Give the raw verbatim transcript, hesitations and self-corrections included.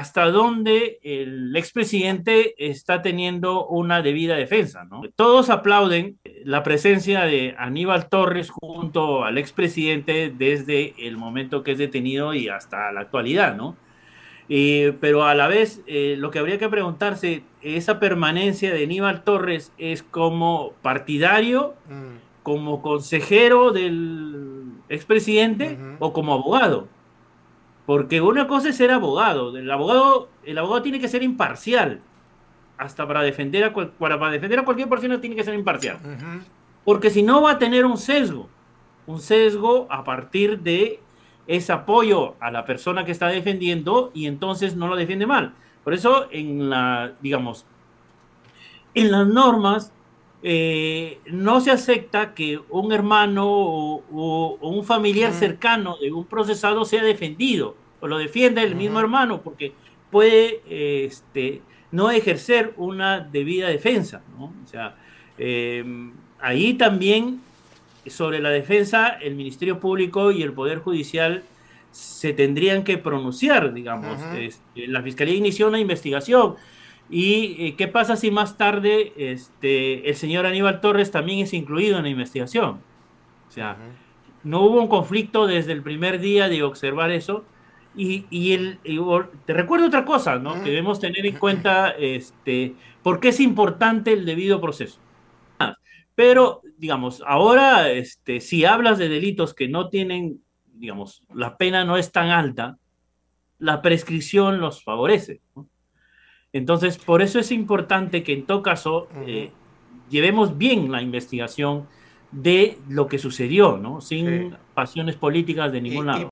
hasta dónde el expresidente está teniendo una debida defensa, ¿no? Todos aplauden la presencia de Aníbal Torres junto al expresidente desde el momento que es detenido y hasta la actualidad, ¿no? Eh, pero a la vez, eh, lo que habría que preguntarse, esa permanencia de Aníbal Torres es como partidario, Mm. como consejero del expresidente Ujú. o como abogado. Porque una cosa es ser abogado. El abogado, el abogado tiene que ser imparcial. Hasta para defender a, cual- para, para defender a cualquier persona tiene que ser imparcial. Ujú. Porque si no va a tener un sesgo. Un sesgo a partir de ese apoyo a la persona que está defendiendo y entonces no lo defiende mal. Por eso, en la, digamos, en las normas eh, no se acepta que un hermano o, o- o un familiar Mm. cercano de un procesado sea defendido o lo defienda el mismo Ujú. hermano porque puede eh, este, no ejercer una debida defensa, ¿no? O sea, eh, ahí también sobre la defensa el Ministerio Público y el Poder Judicial se tendrían que pronunciar, digamos. Ujú. Este, la Fiscalía inició una investigación. ¿Y eh, qué pasa si más tarde este, el señor Aníbal Torres también es incluido en la investigación? O sea, Ujú. no hubo un conflicto desde el primer día de observar eso. Y, y el, y te recuerdo otra cosa, ¿no? Que Ujú. debemos tener en cuenta, este, por qué es importante el debido proceso. Pero, digamos, ahora, este, si hablas de delitos que no tienen, digamos, la pena no es tan alta, la prescripción los favorece, ¿no? Entonces, por eso es importante que en todo caso Ujú. eh, llevemos bien la investigación de lo que sucedió, ¿no? Sí. Sin pasiones políticas de ningún Y, y lado.